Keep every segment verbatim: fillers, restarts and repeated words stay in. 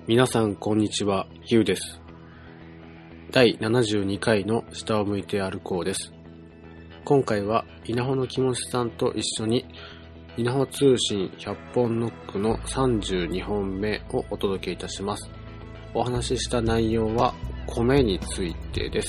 皆さんこんにちは、ヒューです。だいななじゅうにかいの下を向いて歩こうです。今回は稲穂のきもちさんと一緒に稲穂通信ひゃっぽんノックのさんじゅうにほんめをお届けいたします。お話しした内容は米についてです。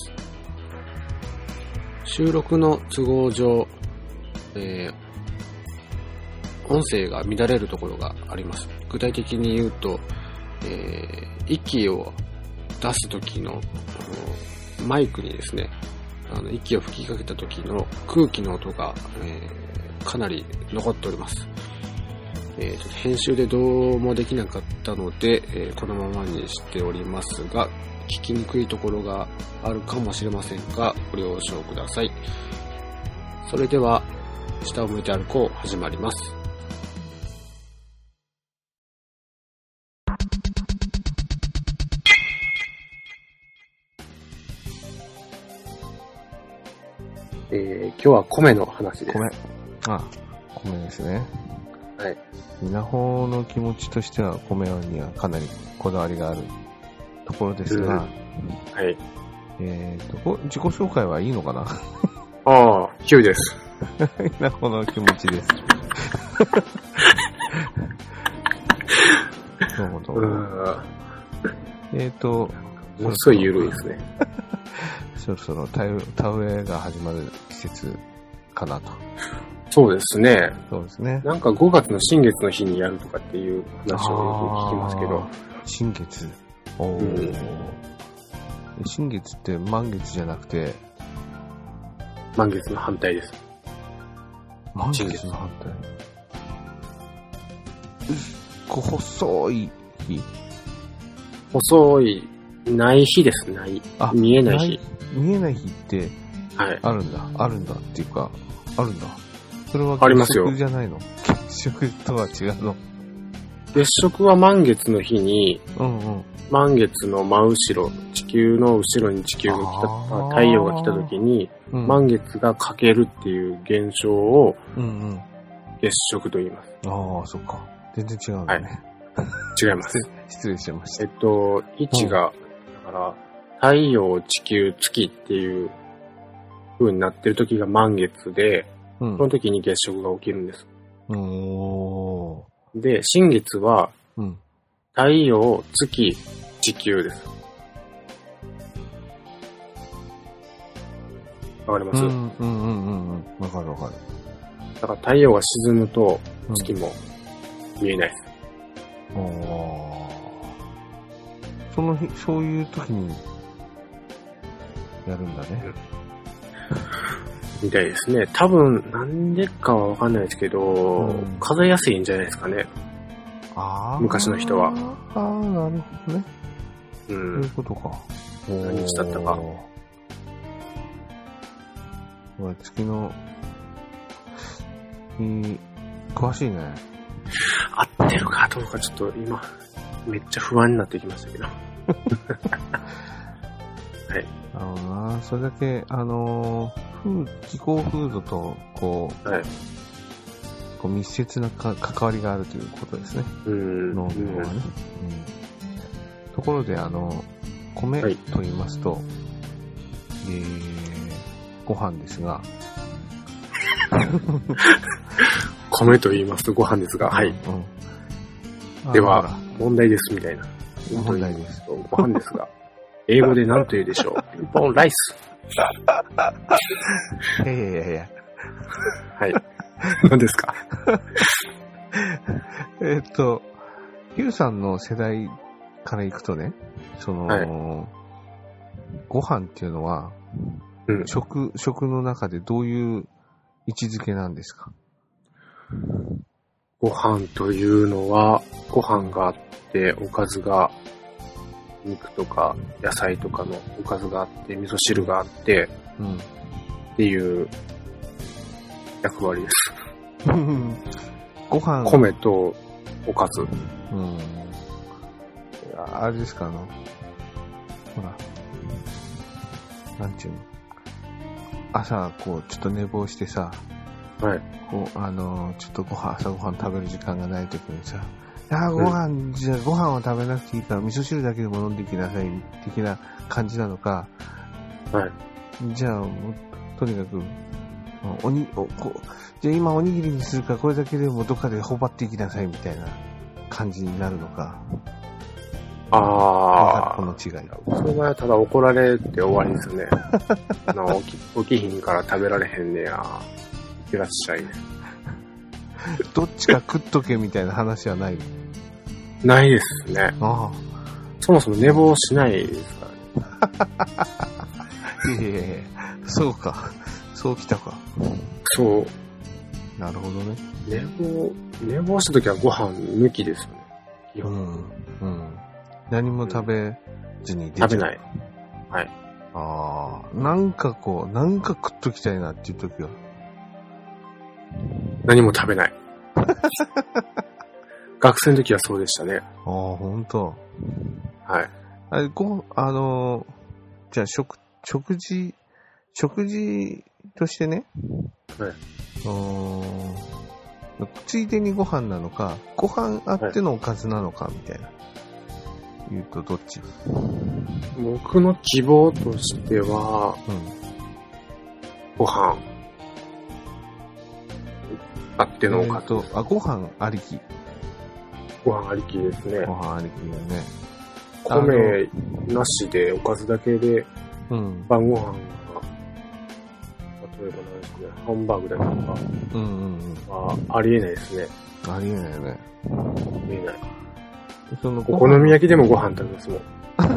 収録の都合上、えー、音声が乱れるところがあります。具体的に言うと、えー、息を出す時のマイクにですね、あの息を吹きかけた時の空気の音が、えー、かなり残っております。えー、ちょっと編集でどうもできなかったので、えー、このままにしておりますが、聞きにくいところがあるかもしれませんが、ご了承ください。それでは、下を向いて歩こう始まります。えー、今日は米の話です。 米。あ、米ですね。 はい。 稲穂の気持ちとしては米にはかなりこだわりがあるところですが、うん、 はい。 えーと、自己紹介はいいのかな？ ああ、ヒューです。 稲穂の気持ちです。なるほど。えーと、 ものすごい緩いですね。 そろそろ田植えが始まる季節かなと。 そうですね。 そうですね。 なんかごがつの新月の日にやるとかっていう話をよく聞きますけど。 新月。おー、うん、新月って満月じゃなくて満月の反対です。 満月の反対。こう細い日。 細いない日です。ない。あ、見えない日。 見えない日ってあるんだ、はい、あるんだっていうかあるんだ。それは月食じゃないの？月食とは違うの？ 月食は満月の日に、 うんうん、 満月の真後ろ、地球の後ろに地球が来た、太陽が来た時に、うん、満月が欠けるっていう現象を、うんうん、月食と言います。 ああ、そっか。全然違うんだね。 はい、違います。 失礼しました。 えっと、位置が、うん、だから、太陽、地球、月っていう風になってる時が満月で、うん、その時に月食が起きるんです。 おー。 で、新月は、 うん、 太陽、月、地球です。わかります？ うんうんうんうん。わかるわかる。 だから太陽が沈むと月も見えないです。 うん、おー。その日、そういう時にやるんだね。 みたいですね。多分、なんでかはわかんないですけど、うん、数えやすいんじゃないですかね。 あ、 昔の人は。 ああ、なるほどね。 うん。 そういうことか。 何日だったか。 月の、いい、詳しいね。 合ってるかどうかちょっと今、めっちゃ不安になってきましたけど。はい。 なるほどな。それだけ、あのー、風、気候風土と、こう、はい、こう密接なか関わりがあるということですね。 うん。 農業はね。うん。ところで、あの、米と言いますと、はい、えー、ご飯ですが。 米と言いますとご飯ですが、はい。うん、では、問題ですみたいな。 問題です。 ご飯ですが。英語で何と言うでしょう？ピンポンライス。 いやいやいや。 はい。何ですか？ えっと、ヒューさんの世代からいくとね、その、はい、ご飯っていうのは、うん、食、食の中でどういう位置づけなんですか？ ご飯というのは、ご飯があって、おかずが、肉とか野菜とかのおかずがあって、味噌汁があって、うん、っていう役割です。 ご飯。 米とおかず。 うん。あれですか、あの、ほら、なんちゅうの。朝、こう、ちょっと寝坊してさ、 はい。 こう、あの、ちょっとご飯、朝ご飯食べる時間がないときにさ、 ああ、ご飯、うん、じゃあご飯は食べなくていいから、味噌汁だけでも飲んできなさい、的な感じなのか、 はい。 じゃあ、もうとにかく、おに、お、こじゃあ今おにぎりにするからこれだけでもどっかで頬張っていきなさいみたいな感じになるのか。 ああ。 この違い。 その場合はただ怒られて終わりですよね。な起き、起きひんから食べられへんねや。いらっしゃい。 どっちか食っとけみたいな話はない？ ないですね。 ああ。 そもそも寝坊しないですからね。 いやいやいや、そうか。そうきたか。 そう。 なるほどね。 寝坊、寝坊したときはご飯抜きですよね。基本。 うん。うん。何も食べずに出ちゃう。 食べない。はい。 ああ。なんかこう、なんか食っときたいなっていうときは。 何も食べない。学生の時はそうでしたね。 ああ、ほんと。 はい。 あれ、ご、あのー、じゃあ食、食事、食事としてね。 はい。 ついでにご飯なのか、ご飯あってのおかずなのかみたいな。言うとどっち？ 僕の希望としては、うん、ご飯あってのおかず、えーと。 あ、ご飯ありき。 ご飯ありきですね。 ご飯ありきだね。 米なしでおかずだけで、うん、晩ご飯が、例えば何ですね、ハンバーグだとか、うんうんうん、はありえないですね。 ありえないよね。 ありえない。 そのお好み焼きでもご飯食べますもん。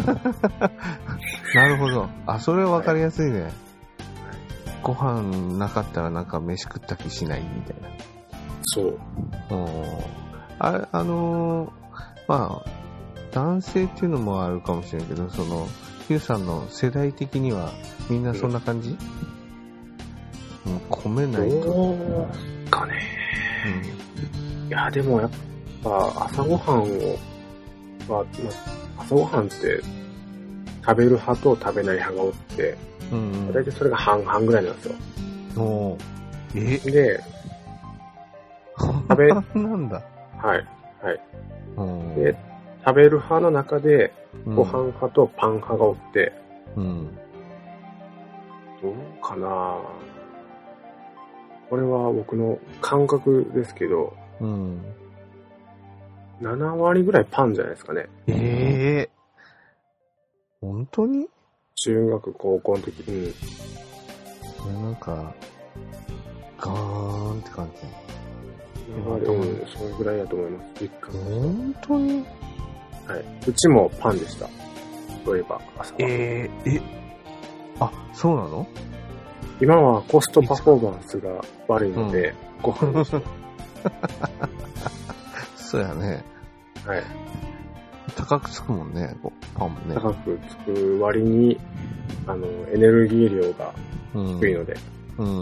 なるほど。あ、それはわかりやすいね。はい、ご飯なかったらなんか飯食った気しないみたいな。 そう。 あ、あのー、まあ、男性っていうのもあるかもしれんけど、その、ヒューさんの世代的にはみんなそんな感じ？うん、もう米ないと。 どうかね。うん。いや、でもやっぱ朝ごはんを、まあ、朝ごはんって食べる派と食べない派がおって、うんうん、大体それが半々ぐらいなんですよ。 おえで、 食べ、なんだ。 はい、はい。で、食べる派の中で、ご飯派とパン派がおって、うん、どうかなこれは僕の感覚ですけど、うん、なな割ぐらいパンじゃないですかね。 ええー、本当に？ 中学、高校の時に。 なんか、ガーンって感じ。 うん、それぐらいだと思います。実感。 本当に？ はい。うちもパンでした。そういえば、朝は。 えー、え、あ、そうなの？ 今はコストパフォーマンスが悪いので、うん、ご飯でした。 そうやね。 はい。 高くつくもんね、パンもね。 高くつく割に、あの、エネルギー量が低いので。うん。うん、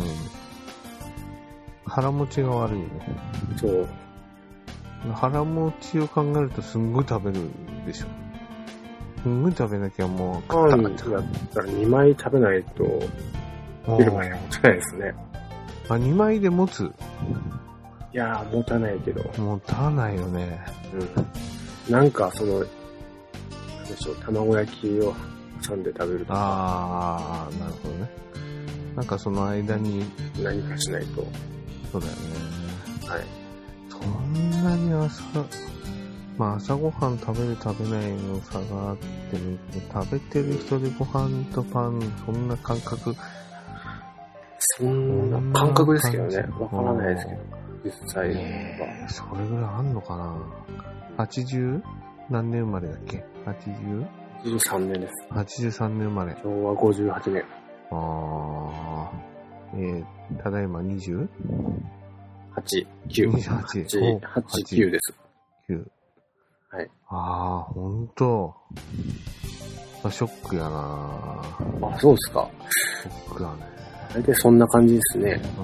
腹持ちが悪いよね。 そう。 腹持ちを考えるとすんごい食べるでしょ。すんごい食べなきゃもうパンだったらにまい食べないと昼まで持たないですね。 あ、にまいで持つ？いやー、持たないけど。 持たないよね。 うん。なんかその、なんでしょう、卵焼きを挟んで食べるとか。 あー、なるほどね。なんかその間に何かしないと。 そうだよね。 はい。 そんなに朝、まあ朝ごはん食べる食べないの差があっても、食べてる人でご飯とパン、そんな感覚。 そんな感覚ですけどね。わからないですけど。実際は、 えー。それぐらいあんのかな？ はちじゅう 何年生まれだっけ？ はちじゅう？ はちじゅうさんねんです。 はちじゅうさんねん生まれ。 昭和ごじゅうはちねん。 あー。えー、ただいまにじゅう？ はち、きゅう。 にじゅうはち。 はち、きゅうです。 きゅう。 はい。 あー、ほんと。ショックやなあ、そうですか。 ショックだね。 大体そんな感じですね。 あ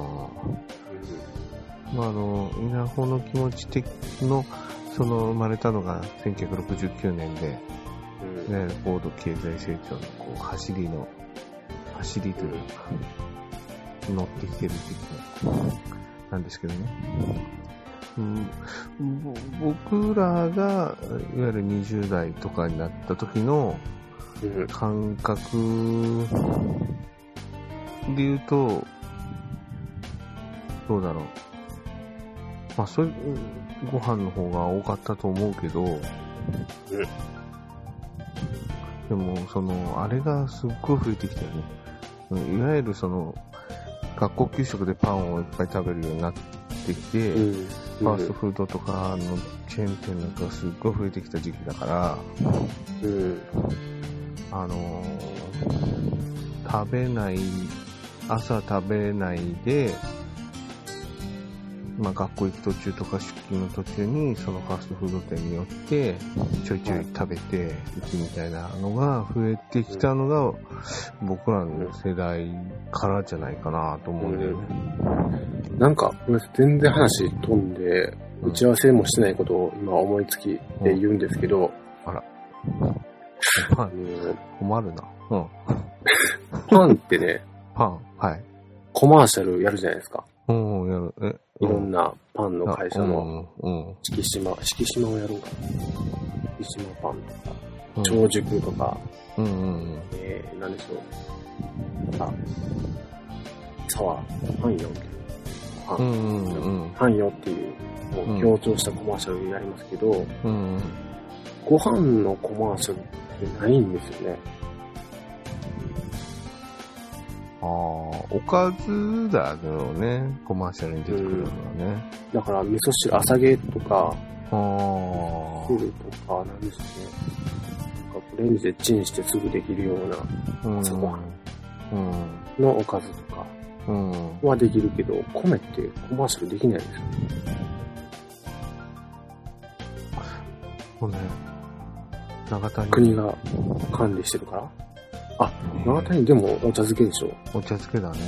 ー。まあ、あの、稲穂の気持ち的の、その生まれたのがせんきゅうひゃくろくじゅうきゅうねんで、うん、ね、高度経済成長のこう走りの、走りというか、乗ってきてる時期なんですけどね。 うん、僕らがいわゆるにじゅう代とかになった時の感覚で言うと、どうだろう。まあそういうご飯の方が多かったと思うけど、うん、でもそのあれがすっごい増えてきたよね。いわゆるその学校給食でパンをいっぱい食べるようになってきて、うん、ファーストフードとかのチェーン店なんかすっごい増えてきた時期だから、うん、あのー、食べない朝食べないで、まあ、学校行く途中とか出勤の途中にそのファーストフード店に寄ってちょいちょい食べていくみたいなのが増えてきたのが僕らの世代からじゃないかなと思うんだよね。 うん、なんか全然話飛んで打ち合わせもしてないことを今思いつきで言うんですけど、うん、 あら、パン困るな。うん。 パンってね、 パンはいコマーシャルやるじゃないですか。 うん、やる。え、 いろんなパンの会社の、うん、敷島、敷島をやろうかな。敷島パンとか、うん、長熟とか、うんうんうん、えー、なんでしょう。あ、サワー、パンよっていう。パン、うんうんうん、パンよっていうのを強調したコマーシャルやりますけど、うんうん、ご飯のコマーシャルってないんですよね。 ああ、おかずだよね、コマーシャルに出てくるのはね。 うん、だから味噌汁、朝げとか、あ汁とか、なんでしょうね。なんかレンジでチンしてすぐできるような朝ごはんのおかずとかはできるけど、米ってコマーシャルできないんですよね。 そうね。長谷国が管理してるから。あ、長谷でもお茶漬けでしょ。 お茶漬けだね。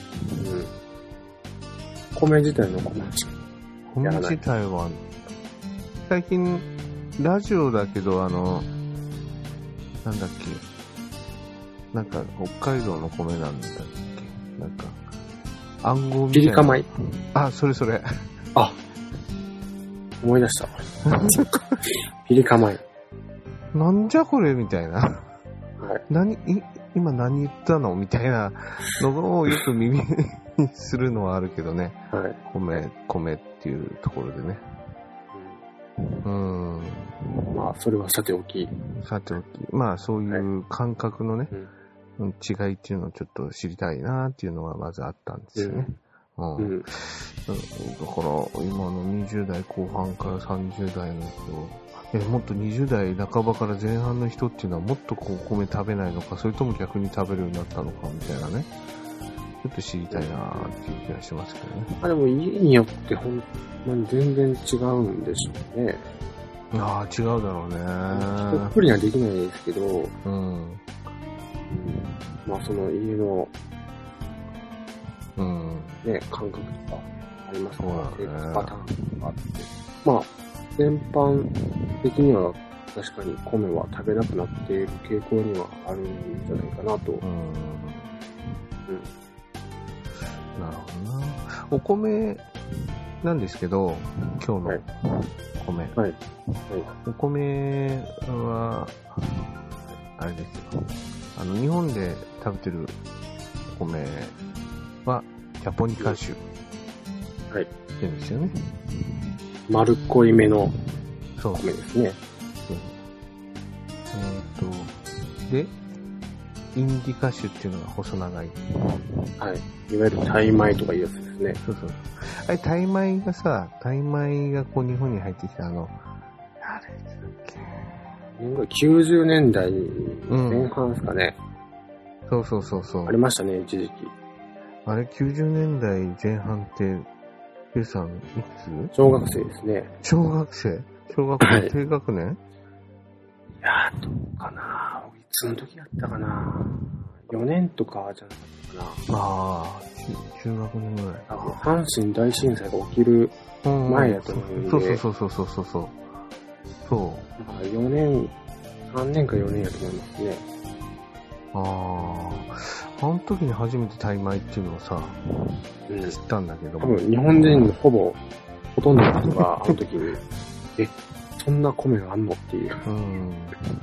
うん。米自体のコマーシャル。 米自体は、最近、ラジオだけど、あの、なんだっけ。なんか、北海道の米なんだっけ。なんか、暗号みたいな。 ピリカ米。 あ、それそれ。 あ、思い出した。ピリカ米。 なんじゃこれみたいな。 はい、 何い今何言ったのみたいなのをよく耳にするのはあるけどね、はい、米米っていうところでね、うん、うんまあそれはさておきさておきまあそういう感覚のね、はい、違いっていうのをちょっと知りたいなっていうのはまずあったんですよね、うんうん、だから今のにじゅう代後半からさんじゅう代の人えもっとにじゅう代半ばから前半の人っていうのはもっとこう米食べないのかそれとも逆に食べるようになったのかみたいなねちょっと知りたいなーっていう気がしますけどね。 あでも家によってほんまに全然違うんでしょうね。 ああ違うだろうね。 一っくりにはできないですけど、うん、うん、まあその家の、うん、ね感覚とかありますから、ね、生活パターンとかあって、まあ全般的には確かに米は食べなくなっている傾向にはあるんじゃないかなと。うん。うん。 なるほどな。お米なんですけど、今日の米。はい。はい。お米は、あれですよ。あの、日本で食べてるお米は、ジャポニカ種。はい。って言うんですよね。 丸っこいめの米ですね。そう。 えっ、ー、と、で、インディカ種っていうのが細長い。 はい。いわゆるタイ米とかいうやつですね。 そうそう。あれ、タイ米がさ、タイ米がこう日本に入ってきたあの、あれだっけ。 きゅうじゅうねんだいぜん半ですかね、 うん。そうそうそうそう。 ありましたね、一時期。 あれ、きゅうじゅうねんだいぜん半って、Q さん、いつ？小学生ですね。 小学生？小学校低学年？はい、いやー、どうかなぁ。いつの時やったかなぁ。よねんとかじゃなかったかな。 ああ、中学年ぐらい。 多分、阪神大震災が起きる前やと思うんで。 そうそうそうそうそうそう。そう。 だからよねん、さんねんかよねんやと思いますね。 ああ、あの時に初めてタイ米っていうのをさ、うん、知ったんだけど多分日本人のほぼ、ほほとんどの人があの時に、え、そんな米があんのっていう。 うん。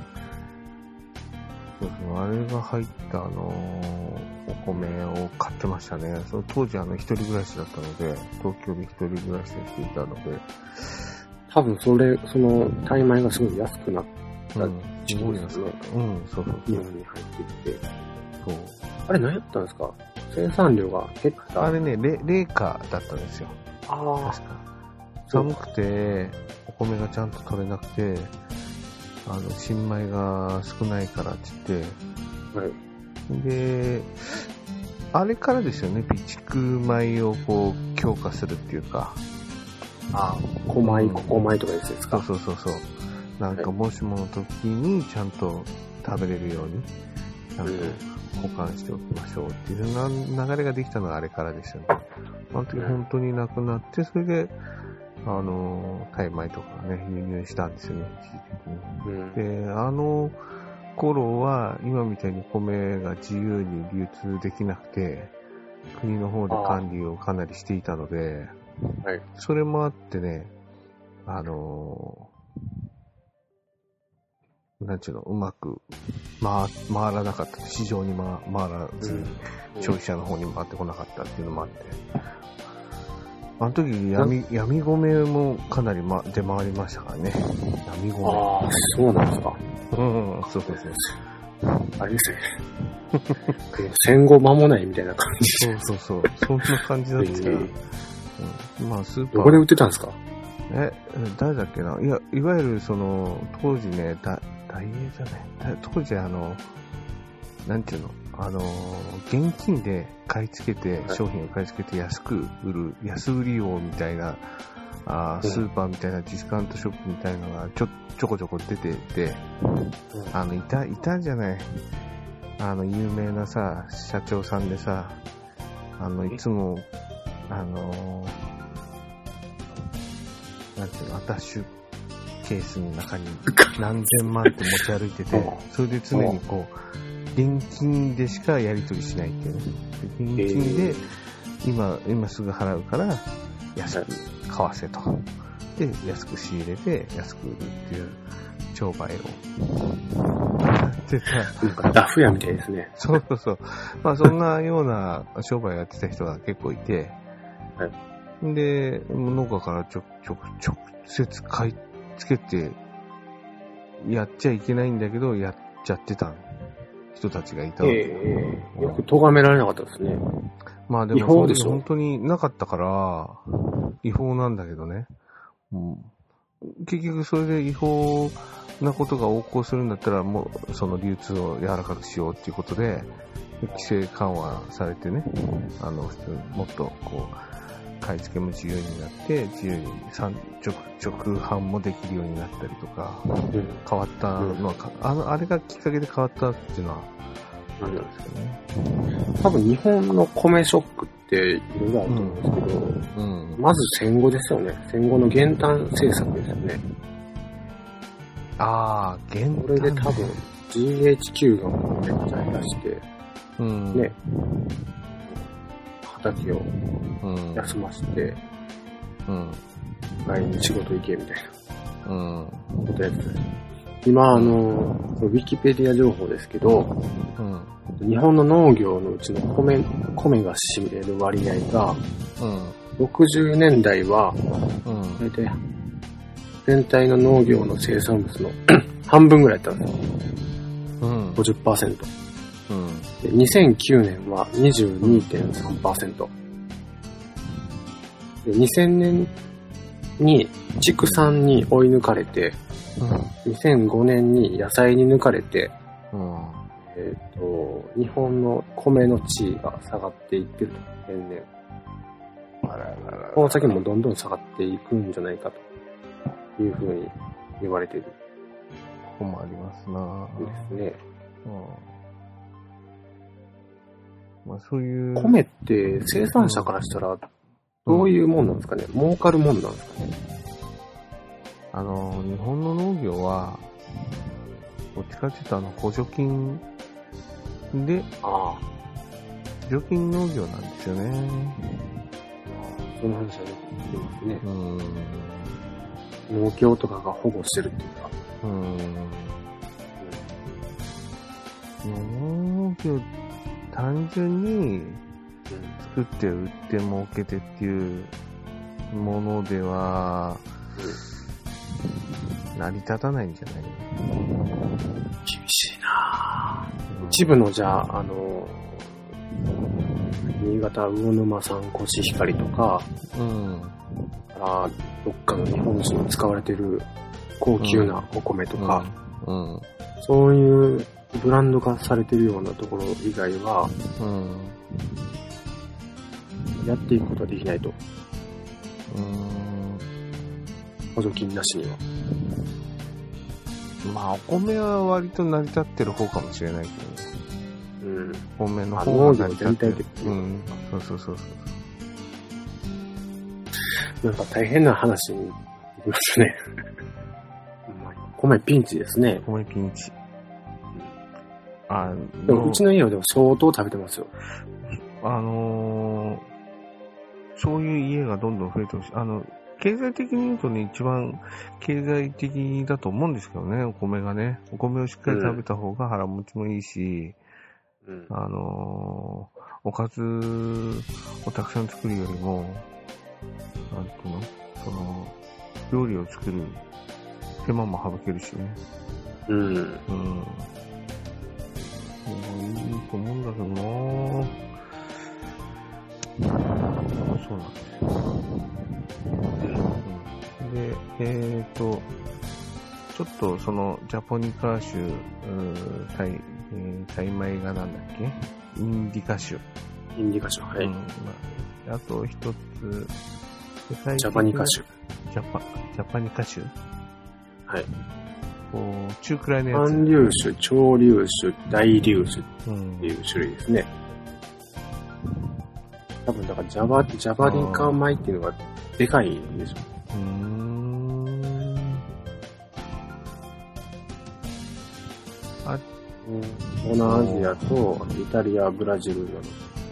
そうそう、あれが入ったあのお米を買ってましたね。その当時あの一人暮らしだったので、東京で一人暮らしでしていたので。 多分それ、その、タイ米がすごい安くなった時期ですね。 うん、そうそう。 日本に入ってきて。 そう。 あれ何やったんですか？生産量が減った？ あれね、冷夏だったんですよ。 ああ。 確か。寒くて、お米がちゃんと取れなくて、あの、新米が少ないからって言って、 はい。 で、あれからですよね、備蓄米をこう、強化するっていうか。 ああ、小米、小米とかですか？ そうそうそうそう。なんか、もしもの時にちゃんと食べれるように、ちゃんと保管しておきましょうっていうな流れができたのがあれからですよね。あの時本当になくなって、それで、あの、タイ米とかね、輸入したんですよね、一時的に。うん、で、あの頃は、今みたいに米が自由に流通できなくて、国の方で管理をかなりしていたので、 はい、 それもあってね、あの、なんちゅうの、うまく回、回らなかった。市場に回、回らずに、消費者の方に回ってこなかったっていうのもあって。あの時闇、闇米もかなり、ま、出回りましたからね。闇米。 ああ、そうなんですか。 うん、そうですね。 あれですね。戦後間もないみたいな感じ。 そうそうそう。そんな感じだったから。うん、まあ、スーパー。 どこで売ってたんですか？ え、誰だっけな。いや、いわゆるその、当時ね、だ大英じゃない。当時あの、なんていうの、あの、現金で買い付けて、商品を買い付けて安く売る、安売り王みたいな、あスーパーみたいなディスカウントショップみたいなのがちょ、ちょこちょこ出てて、あの、いた、いたんじゃない。あの、有名なさ、社長さんでさ、あの、いつも、あの、なんていうの、アタッシュケースの中に何千万って持ち歩いてて、それで常にこう、現金でしかやり取りしないっていうね。現金で今、今すぐ払うから安く買わせと。で、安く仕入れて安く売るっていう商売をやってた。 なんかダフ屋みたいですね。 そうそうそう。まあそんなような商売をやってた人が結構いて、はい、で、農家からちょ、ちょ、直接買い付けて、やっちゃいけないんだけど、やっちゃってた人たちがいたわけ。 えー、よく咎められなかったですね。 まあでも、違法でしょ？本当になかったから、違法なんだけどね。うん、結局それで違法なことが横行するんだったら、もうその流通を柔らかくしようっていうことで、規制緩和されてね、あの、普通もっとこう、買い付けも自由になって、自由に直、直販もできるようになったりとか、うん、変わったのは、うん、あの、あれがきっかけで変わったっていうのは、あったんですよね。 多分日本の米ショックっていろいろあると思うんですけど、うんうん、まず戦後ですよね。戦後の減反政策ですよね。 ああ、減反。 これで多分 ジーエイチキュー がもうめっちゃ減らして、うん、ね、畑を休ませて、うん、来年仕事行けみたいな、うん、ことやってた。今、あの、ウィキペディア情報ですけど、うん、日本の農業のうちの米、米が占める割合が、うん、ろくじゅうねんだいは、うん、大体全体の農業の生産物の半分ぐらいだったんですよ。うん、ごじゅっパーセント。うん、でにせんきゅうねんは にじゅうにてんさんパーセント。でにせんねんに畜産に追い抜かれて、うん、にせんごねんに野菜に抜かれて、うん、えっと、日本の米の地位が下がっていってると、年々。あららららこの先もどんどん下がっていくんじゃないかというふうに言われている。 ここもありますなぁ。 ですね。 うん、まあ、そういう。 米って生産者からしたらどういうもんなんですかね、うん、儲かるもんなんですかね。 あの、日本の農業は、どっちかっていうとあの、補助金で、ああ補助金農業なんですよね。 その話はよく聞きますね。 うん。 農協とかが保護してるっていうか。 うん。農業、単純に作って売って儲けてっていうものでは、成り立たないんじゃない？ 厳しいなぁ、うん。一部のじゃあ、あの、新潟魚沼産コシヒカリとか、うん、からどっかの日本酒に使われてる高級なお米とか、うんうん、そういうブランド化されてるようなところ以外は、うん、やっていくことはできないと。うん、補助金なしには。 まあお米は割と成り立ってる方かもしれないけどね。うん、お米の方が成り立ってる。うん、そうそうそうそう。 なんか大変な話になりますね。米ピンチですね。 米ピンチ。 あでもうちの家はでも相当食べてますよ。 あのー、そういう家がどんどん増えてほしい。あの、経済的に言うとね、一番経済的だと思うんですけどね、お米がね。お米をしっかり食べた方が腹持ちもいいし、うん、あのー、おかずをたくさん作るよりも、なんていうの？その、料理を作る手間も省けるしね。うん。うん。いいと思うんだけどなぁ。そうなんですよ。うん、で、えーと、ちょっとそのジャポニカ種、タイ、えー、タイ米がなんだっけ？インディカ種。 インディカ種、はい。うん、 あと一つ、 ジャパニカ種。 ジャパ、ジャパニカ種？ はい。 こう、中くらいのやつ。 半粒種、超粒種、大粒種っていう種類ですね。うん、多分だからジャバ、ジャバリカ米っていうのがでかいんでしょ。うーん。あ、東南アジアとイタリア、ブラジルなど。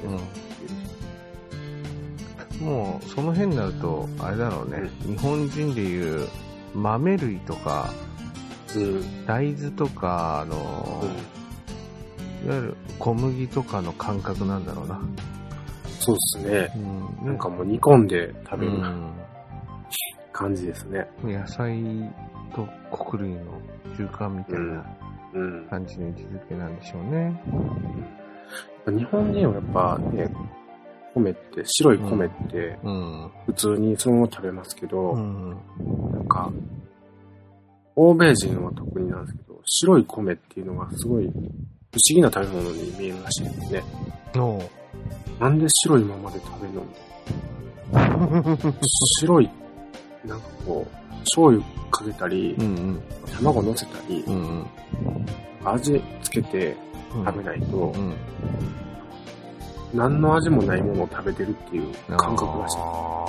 うん、もうその辺になるとあれだろうね、うん、日本人でいう豆類とか、うん、大豆とかの、うん、いわゆる小麦とかの感覚なんだろうな。 そうですね、うん、なんかもう煮込んで食べる、うん、感じですね。 野菜と穀類の中間みたいな感じの位置づけなんでしょうね。 うん、日本人はやっぱね、米って、白い米って普通にそのまま食べますけど、うん、なんか欧米人は特になんですけど、白い米っていうのがすごい不思議な食べ物に見えるらしいんですね。おなんで白いままで食べるのみたいな。白い、なんかこう、醤油かけたり、うんうん、卵乗せたり、うんうん、味つけて食べないと、うんうん、何の味もないものを食べてるっていう感覚らしい。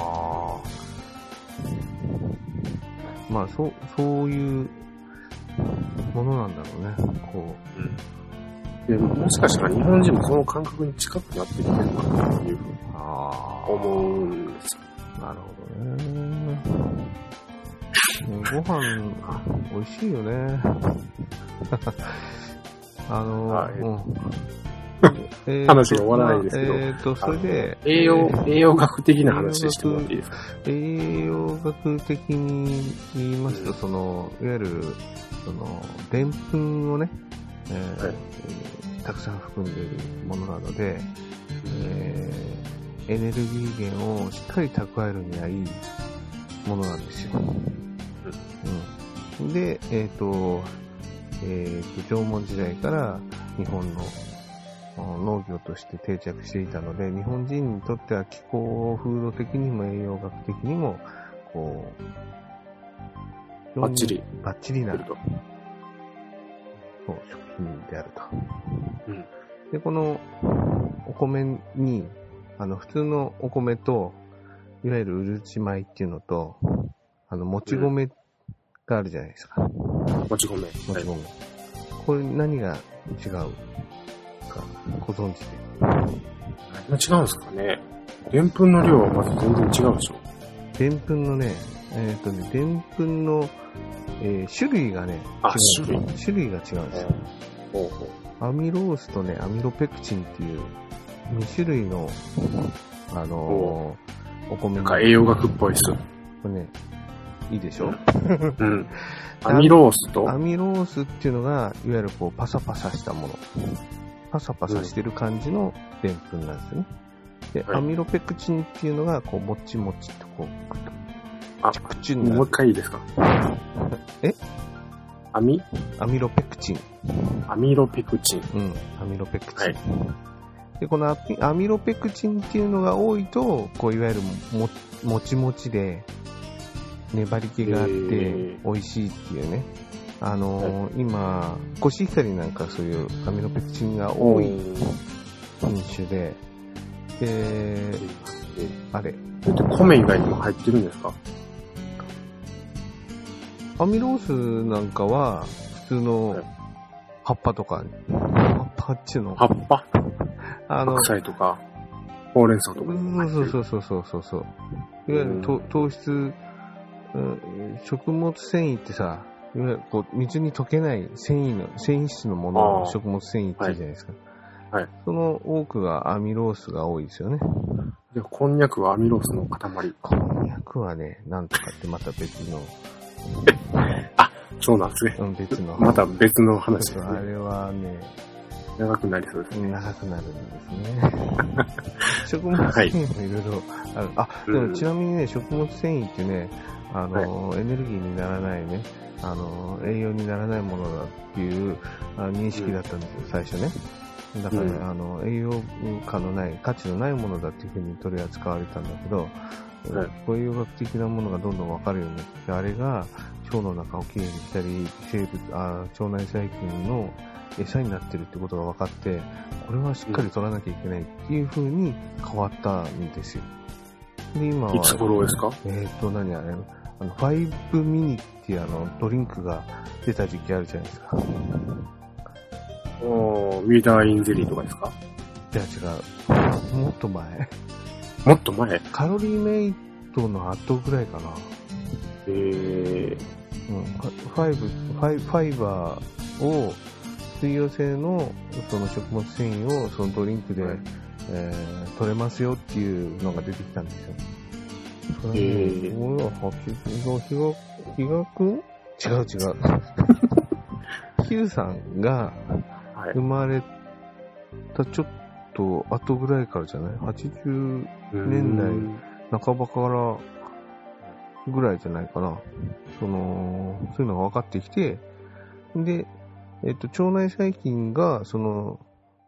まあ、そう、そういうものなんだろうね、こう。うんでもしかしたら日本人もその感覚に近くなってきてるのかなっていうふうに思うんですよ。 なるほどね。ご飯、美味しいよね。あの、はい、うんえー、 話が終わらないですけど。 えーと、それで、 栄養、栄養学的な話してもらっていいですか？ 栄養学的に言いますと、うん、その、いわゆる、その、でんぷんをね、えーはいえー、たくさん含んでいるものなので、えー、エネルギー源をしっかり蓄えるにはいいものなんですよ。うん、で、えっと、えっと、縄文時代から日本の農業として定着していたので、日本人にとっては気候風土的にも栄養学的にも、こう、バッチリ。 バッチリなると。そう、食品であると。うん。で、このお米に、あの、普通のお米と、いわゆるうるち米っていうのと、あの、もち米があるじゃないですか。うん、 もち米。もち米。はい、これ何が違うか、ご存知で。 何が違うんですかね。 でんぷんの量はまず全然違うでしょ。 でんぷんのね、えっ、ー、とね、でんぷんの、えー、種類がね、 あ、種類種類が違うんですよ。 ほうほう。 アミロースとね、アミロペクチンっていうに種類の、あのー、お米なんか栄養学っぽいっす。 これね、いいでしょ、 うん。アミロースとアミロースっていうのが、いわゆるこう、パサパサしたもの。パサパサしてる感じのでんぷんなんですよね。で、はい、アミロペクチンっていうのが、こう、もちもちとこう、くっと。 あ、チクチンもう一回いいですか？ えアミアミロペクチン。 アミロペクチン。 うん、アミロペクチン。 はい。 で、このアミロペクチンっていうのが多いと、こう、いわゆるも、もちもちで、粘り気があって、美味しいっていうね。あのーはい、今、コシヒカリなんかそういうアミロペクチンが多い品種で、で、あれ。 米以外にも入ってるんですか？ アミロースなんかは、普通の葉っぱとか、葉っぱっちゅうの。 葉っぱあの、 白菜とか、ほうれん草とか。 そうそうそうそうそうそう。いわゆると糖質、うん、食物繊維ってさ、いわゆるこう水に溶けない繊維の、繊維質のものを食物繊維って言うじゃないですか。 はい。はい、 その多くがアミロースが多いですよね。 で、こんにゃくはアミロースの塊。 こんにゃくはね、なんとかってまた別の。 あ、そうなんですね。 うん、別の。 また別の話ですね。 あれはね、 長くなりそうですね。 長くなるんですね。食物繊維もいろいろある。あ、でもちなみにね、食物繊維ってね、あの、はい、エネルギーにならないね、あの、栄養にならないものだっていうあ認識だったんですよ、うん、最初ね。だから、うん、あの、栄養価のない、価値のないものだっていうふうに取り扱われたんだけど、はい、こういう栄養学的なものがどんどん分かるようになって、あれが腸の中をきれいにしたり、生物、あ腸内細菌の餌になってるってことが分かって、これはしっかり取らなきゃいけないっていう風に変わったんですよ。で、今は。 いつ頃ですか？ えっと、何あれ、あの、ファイブミニっていうあの、ドリンクが出た時期あるじゃないですか。 おー、ウィダーインゼリーとかですか？ いや、違う。もっと前。 もっと前？ カロリーメイトの後ぐらいかな。 へー。 うん、ファイブ、ファイ、ファイバーを、水溶性のその食物繊維をそのドリンクで、はいえー、取れますよっていうのが出てきたんですよ。それね、えー、俺ははき、ひが、ひがくん？違う違う。Q さんが生まれたちょっと後ぐらいからじゃない ?はちじゅうねんだい半ばからぐらいじゃないかな。その、そういうのが分かってきて、で、えっと、腸内細菌が、その、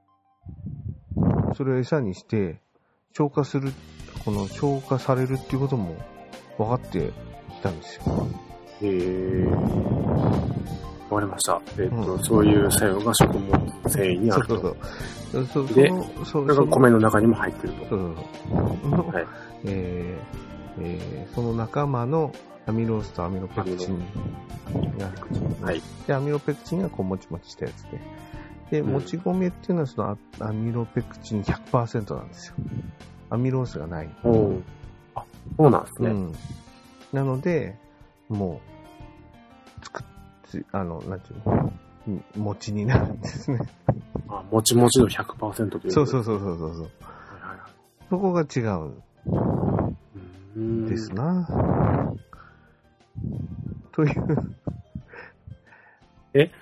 それを餌にして、消化する、この消化されるっていうことも分かってきたんですよ。 へー。わかりました。えっと、うん、そういう作用が食物繊維にあると。そうそうそう。で、それが米の中にも入ってると。そうそうそう。はい。 えー、えー、その仲間のアミロースとアミロペクチンが、はい。で、アミロペクチンがこうもちもちしたやつで。で、もち米っていうのはそのアミロペクチン ひゃくパーセント なんですよ。アミロースがない。 おー。あ、そうなんですね。うん。 なので、もう、作っ、あの、なんていうの、餅になるんですね。 あ、もちもちの ひゃくパーセント という。 そうそうそうそうそう。はいはいはい、そこが違う。うんですな。という。 え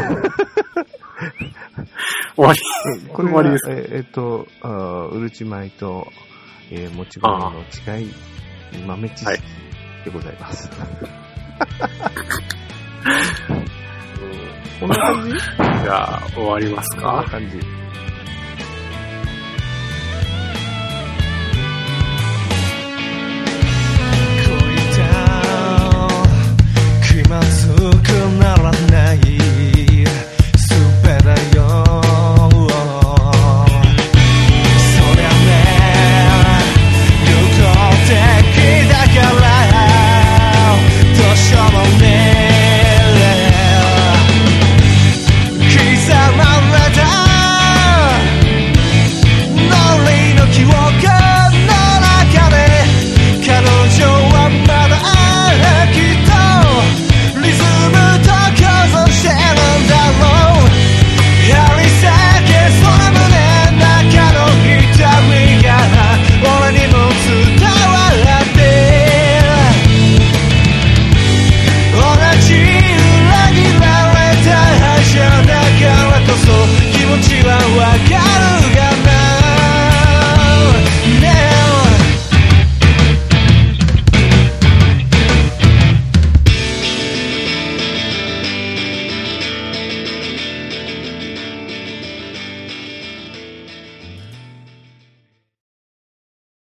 終わりこれは終わりですか？えっと、うるち米と、えー、もち米の違い、豆知識でございます。はい、 こんな感じ？じゃあ、終わりますか？ こんな感じ。